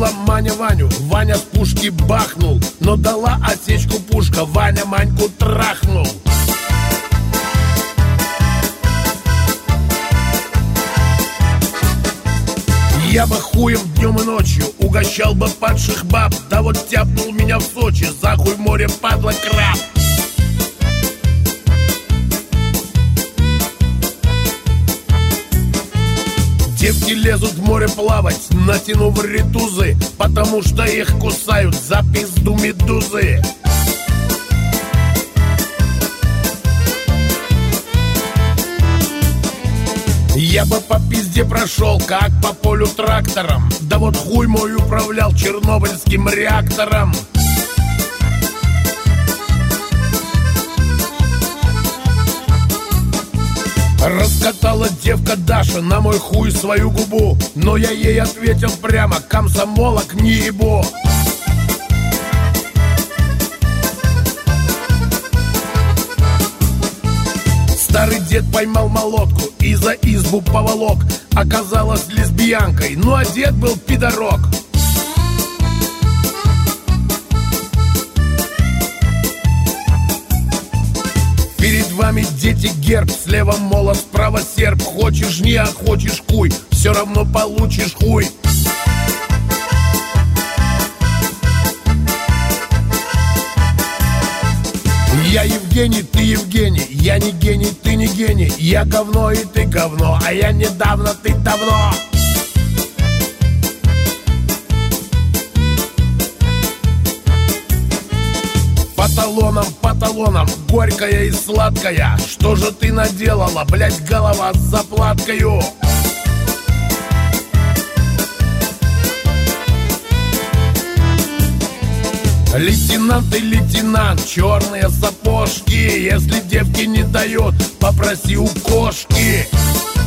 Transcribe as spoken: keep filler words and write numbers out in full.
Убила Маня Ваню, Ваня с пушки бахнул, но дала осечку пушка, Ваня Маньку трахнул. Я бы хуем днем и ночью угощал бы падших баб, да вот тяпнул меня в Сочи, за хуй море падла краб. Девки лезут в море плавать, натянув ритузы, потому что их кусают за пизду медузы. Я бы по пизде прошел, как по полю трактором, да вот хуй мой управлял чернобыльским реактором. Раскатала девка Даша на мой хуй свою губу, но я ей ответил прямо: комсомолок не ебу. Старый дед поймал молотку и за избу поволок. Оказалась лесбиянкой, ну а дед был пидорок. Перед вами, дети, герб, слева молот, справа серп. Хочешь не, а хочешь хуй, все равно получишь хуй. Я Евгений, ты Евгений, я не гений, ты не гений. Я говно и ты говно, а я недавно, ты давно. По талонам, по талонам, горькая и сладкая. Что же ты наделала, блять, голова с заплаткою? Лейтенант и лейтенант, черные сапожки. Если девки не дает, попроси у кошки.